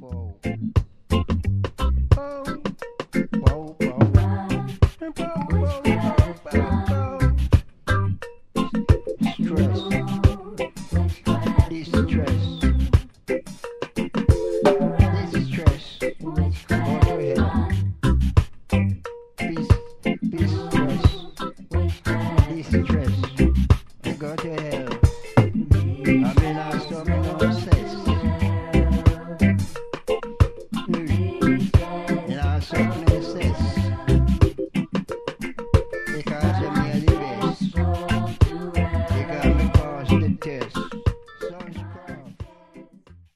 Whoa. Whoa. Whoa, whoa. Stress. Distress. Distress. Go to hell. Peace. Peace. Stress. Distress.